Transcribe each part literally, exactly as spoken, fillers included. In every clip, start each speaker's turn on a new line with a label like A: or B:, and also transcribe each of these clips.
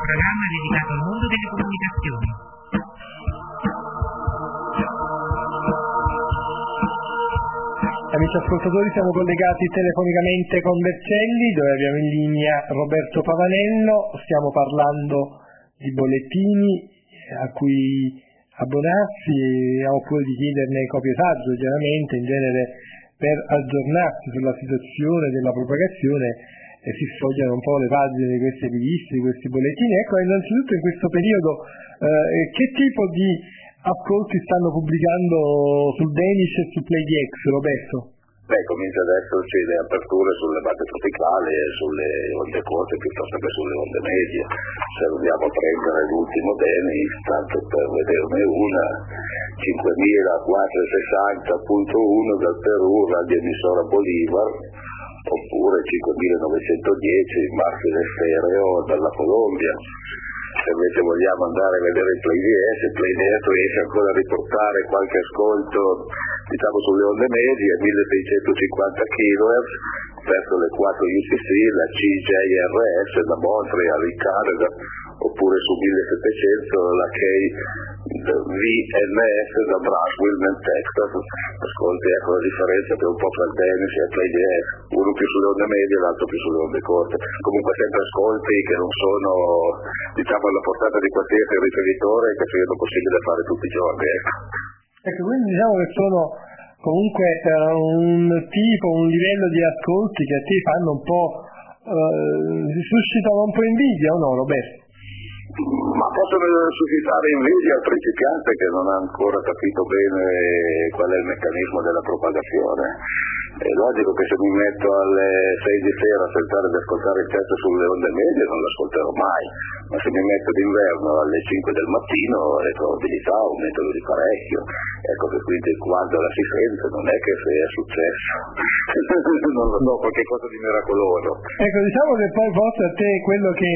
A: programma dedicato al mondo delle comunicazioni.
B: Amici ascoltatori, siamo collegati telefonicamente con Vercelli, dove abbiamo in linea Roberto Pavanello. Stiamo parlando di bollettini a cui abbonarsi oppure di chiederne copie saggio, chiaramente, in genere per aggiornarsi sulla situazione della propagazione e si sfogliano un po' le pagine di queste riviste, di questi bollettini. Ecco, innanzitutto in questo periodo eh, che tipo di ascolti stanno pubblicando sul Danish e su Play D X, Roberto?
C: Beh, comincia ad esserci le aperture sulle bande tropicali e sulle onde corte piuttosto che sulle onde medie. Se andiamo a prendere l'ultimo Danish, tanto per vederne una, cinquemilaquattrocentosessanta punto uno dal Perù, radioemissora Bolivar, oppure cinquemilanovecentodieci Marfile Stereo dalla Colombia. Se invece vogliamo andare a vedere il Play D S, il Play D S riesce ancora a riportare qualche ascolto, diciamo, sulle onde medie, milleseicentocinquanta chilohertz, verso le quattro U T C, la C J R S da Montreal in Canada, oppure su millesettecento la K V N S da Brownsville nel Texas. Ascolti, ecco la differenza che un po' tra il Danish e il Play D S, uno più sulle onde medie e l'altro più sulle onde corte. Comunque sempre ascolti che non sono, diciamo, alla portata di qualsiasi ricevitore, che siano possibile fare tutti i giorni. Ecco,
B: ecco quindi diciamo che sono comunque eh, un tipo, un livello di ascolti che a te fanno un po', eh, suscitano un po' invidia, o no, Roberto?
C: Ma possono suscitare invidia al principiante che non ha ancora capito bene qual è il meccanismo della propagazione. È logico che se mi metto alle sei di sera a tentare di ascoltare il testo sulle onde medie non l'ascolterò mai, ma se mi metto d'inverno alle cinque del mattino le probabilità aumentano di parecchio. Ecco che quindi quando la si sente non è che se è successo non lo so, qualche cosa di miracoloso.
B: Ecco, diciamo che poi forse a te quello che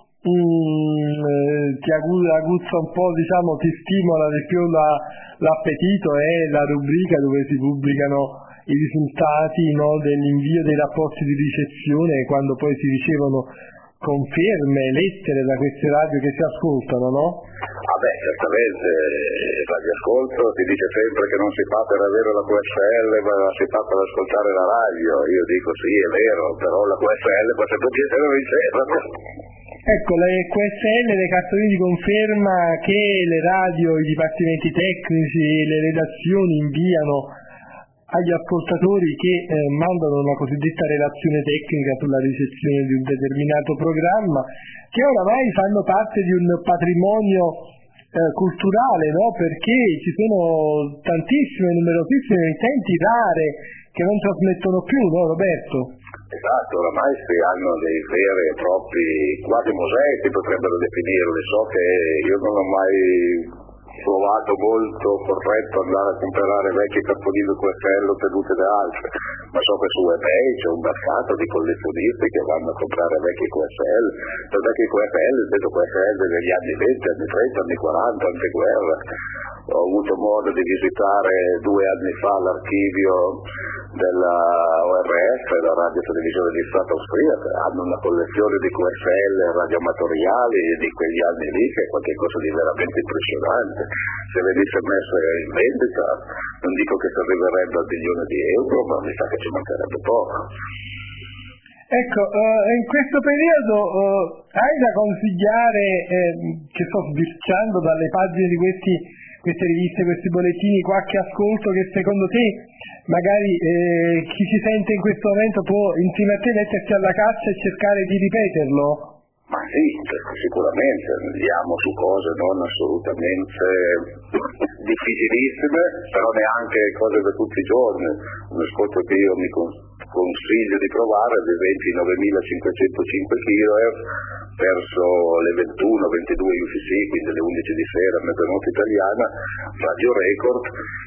B: Mm, ti aguzza un po', diciamo, ti stimola di più la, l'appetito è la rubrica dove si pubblicano i risultati, no, dell'invio dei rapporti di ricezione, quando poi si ricevono conferme, lettere da queste radio che si ascoltano, no?
C: Ah beh, certamente, il radioascolto si dice sempre che non si fa per avere la Q S L, ma si fa per ascoltare la radio. Io dico sì, è vero, però la Q S L può sempre piacere riceverla.
B: Ecco, le Q S L, le cartoline di conferma che le radio, i dipartimenti tecnici e le redazioni inviano agli ascoltatori che eh, mandano una cosiddetta relazione tecnica sulla ricezione di un determinato programma, che oramai fanno parte di un patrimonio eh, culturale, no? Perché ci sono tantissime, numerosissime emittenti rare che non trasmettono più, no, Roberto?
C: Esatto, oramai si hanno dei veri e propri, quasi musei si potrebbero definirli. So che io non ho mai trovato molto corretto andare a comprare vecchi cartoline Q S L ottenute da altri, ma so che su eBay c'è un mercato di collezionisti che vanno a comprare vecchi Q S L, per vecchi Q S L, vedo Q S L degli anni venti, anni trenta, anni quaranta, anteguerra. Ho avuto modo di visitare due anni fa l'archivio della O R F, la Radio Televisione di Stato Austriaca, hanno una collezione di Q S L radioamatoriali di quegli anni lì che è qualcosa di veramente impressionante. Se venisse messo in vendita non dico che si arriverebbe al milione di euro, ma mi sa che ci mancherebbe poco.
B: Ecco, uh, in questo periodo uh, hai da consigliare, eh, che sto sbirciando dalle pagine di questi, queste riviste, questi bollettini, qualche ascolto che secondo te magari eh, chi ci sente in questo momento può insieme a te mettersi alla caccia e cercare di ripeterlo?
C: Ma sì, sicuramente andiamo su cose non assolutamente difficilissime, però neanche cose da tutti i giorni. Un ascolto che io mi consiglio di provare, ad esempio i novemilacinquecentocinque chilohertz verso le ventuno ventidue U T C, quindi le undici di sera, mezzanotte italiana, Radio Record,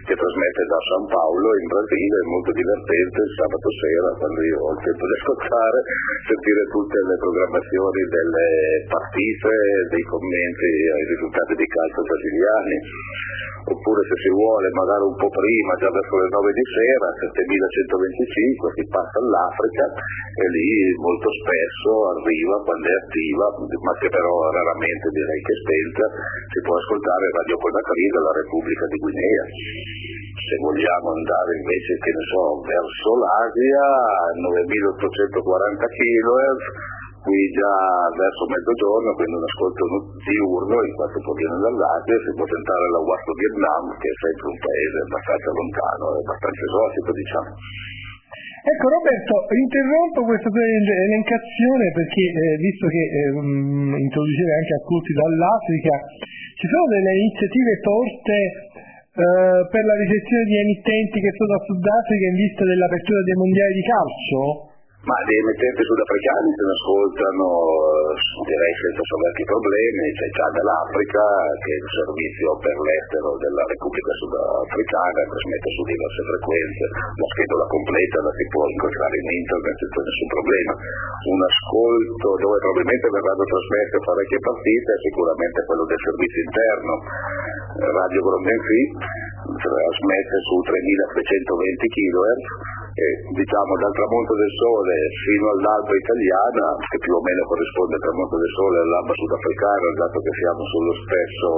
C: che trasmette da San Paolo in Brasile, è molto divertente il sabato sera, quando io ho il tempo di ascoltare, sentire tutte le programmazioni delle partite, dei commenti ai risultati di calcio brasiliani, oppure se si vuole magari un po' prima, già verso le nove di sera, settemilacentoventicinque, si passa all'Africa e lì molto spesso arriva quando è attiva, ma che però raramente direi che spenta, si può ascoltare Radio Conakry della Repubblica di Guinea. Se vogliamo andare invece, che ne so, verso l'Asia, novemilaottocentoquaranta kHz, qui già verso mezzogiorno, quindi un ascolto diurno, in quanto proviene dall'Asia, si può tentare la Guasto Vietnam, che è sempre un paese abbastanza lontano, abbastanza esotico, diciamo.
B: Ecco Roberto, interrompo questa tua elencazione perché eh, visto che eh, um, introducevi anche ascolti dall'Africa, ci sono delle iniziative forte eh, per la ricezione di emittenti che sono da Sudafrica in vista dell'apertura dei mondiali di calcio?
C: Ma gli emittenti sudafricani se ne ascoltano, direi senza soverchi problemi, c'è già dell'Africa che è il servizio per l'estero della Repubblica Sudafricana, trasmette su diverse frequenze, la schedula completa la si può incontrare in internet senza nessun problema. Un ascolto dove probabilmente verranno trasmesse parecchie partite è sicuramente quello del servizio interno, Radio Grondenfi trasmette su tremilatrecentoventi kHz, e diciamo dal tramonto del sole fino all'alba italiana, che più o meno corrisponde al tramonto del sole e all'alba sudafricana, dato che siamo sullo stesso,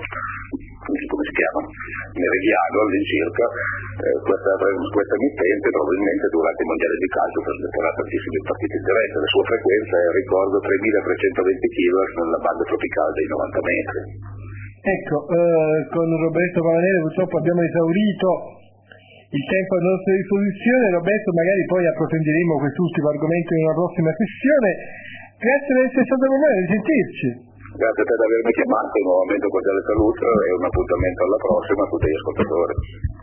C: come si chiama, meridiano all'incirca, eh, questa, questa emittente probabilmente durante i mondiali di calcio trasmetterà tantissime partite in diretta. La sua frequenza è, ricordo, tremilatrecentoventi kHz nella banda tropicale dei novanta metri.
B: Ecco, eh, con Roberto Pavanello purtroppo abbiamo esaurito il tempo a nostra disposizione. Roberto, magari poi approfondiremo quest'ultimo argomento in una prossima sessione. Grazie per essere stato con noi, a risentirci.
C: Grazie a te di avermi chiamato, nuovamente un cordiale saluto e un appuntamento alla prossima a tutti gli ascoltatori.